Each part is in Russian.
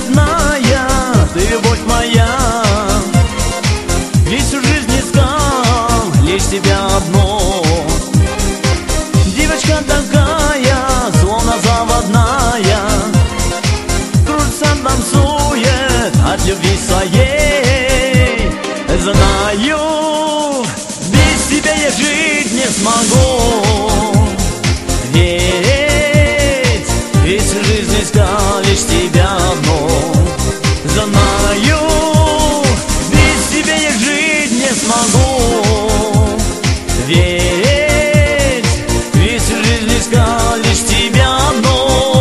родная, ты любовь моя. Ведь всю жизнь искал лишь тебя одну. Девочка такая, словно заводная, кружится, танцует от любви своей. Знаю, без тебя я жить не смогу. Ведь всю жизнь искал лишь тебя одну. Знаю, без тебя я жить не смогу. Ведь всю жизнь искал лишь тебя одну.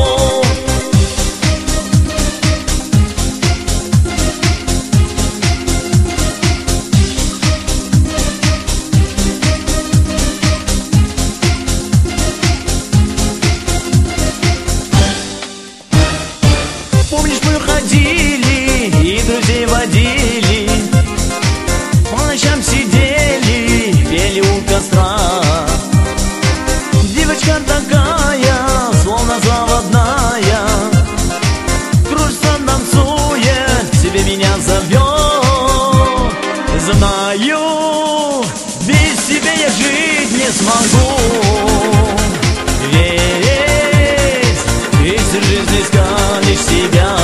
Помнишь, мы ходили и друзей водили, по ночам сидели, пели у костра. Девочка такая, словно заводная, кружится, танцует, к себе меня зовет. Знаю, без тебя я жить не смогу. Ведь всю жизнь искал лишь тебя.